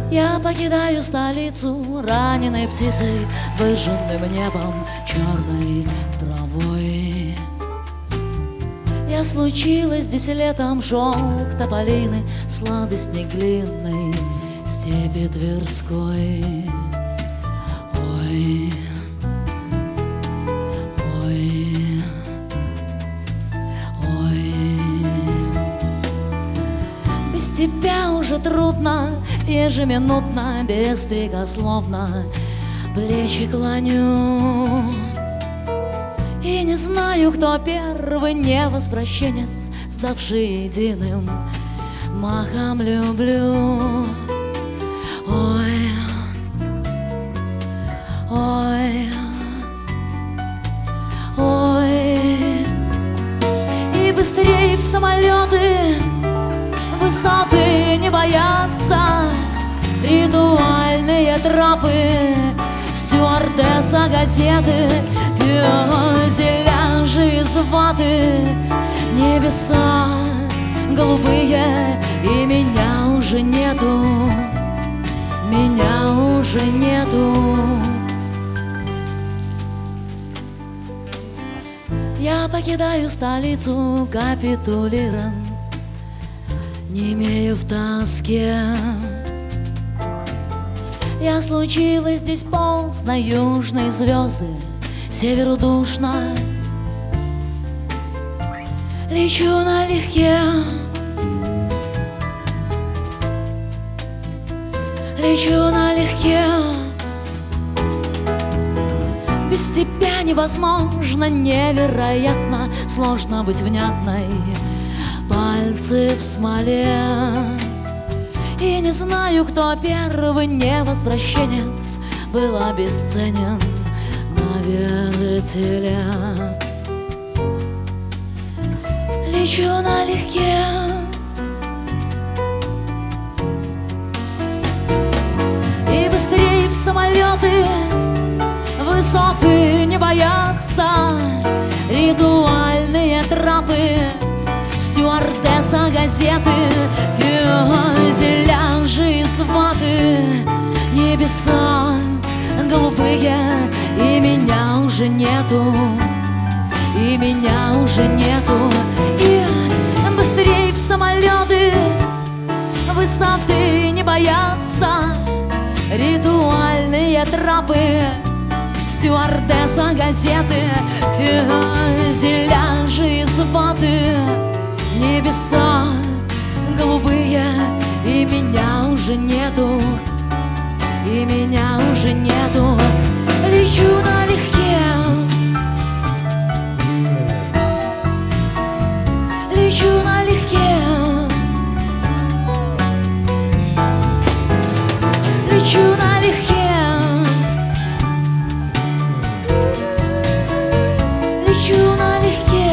Я покидаю столицу раненой птицей, выжженным небом, черной травой. Я случилась здесь летом, шелк тополины, сладость неглинной степи Тверской. Ой, ой, ой. Без тебя уже трудно, ежеминутно, беспрекословно плечи клоню. И не знаю, кто первый невозвращенец, ставший единым махом люблю. Ой, ой, ой. И быстрее в самолеты, высоты не боятся, ритуальные тропы, стюардесса газеты, фюзеляжи из ваты, небеса голубые, и меня уже нету, меня уже нету. Я покидаю столицу, капитулирован, немею в тоске. Я случилась здесь поздно, южные звезды, северу душно. Лечу налегке, лечу налегке. Без тебя невозможно, невероятно, сложно быть внятной. Пальцы в смоле. И не знаю, кто первый невозвращенец был обесценен на вертеле. Лечу налегке, и быстрее в самолеты, высоты не боятся, ритуальные тропы, стюардесса газеты, фюзеляжи из ваты, небеса голубые, и меня уже нету, и меня уже нету. И быстрее в самолеты, высоты не боятся, ритуальные тропы, стюардесса газеты, фюзеляжи из ваты, небеса голубые, и меня уже нету, и меня уже нету. Лечу налегке, лечу налегке, лечу налегке, лечу налегке.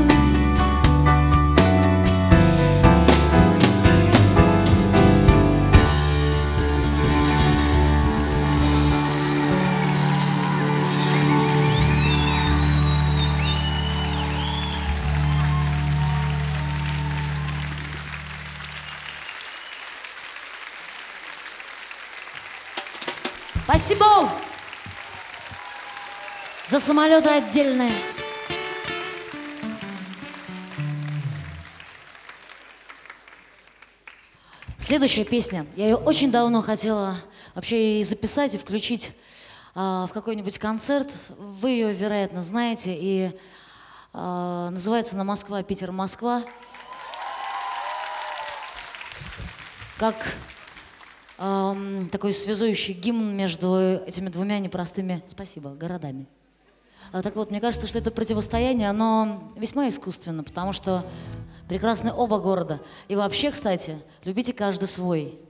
Спасибо! За самолеты отдельные. Следующая песня. Я ее очень давно хотела вообще и записать, и включить в какой-нибудь концерт. Вы ее, вероятно, знаете. И называется она «Москва, Питер, Москва». Как такой связующий гимн между этими двумя непростыми, спасибо, городами. Так вот, мне кажется, что это противостояние, оно весьма искусственно, потому что прекрасны оба города. И вообще, кстати, любите каждый свой.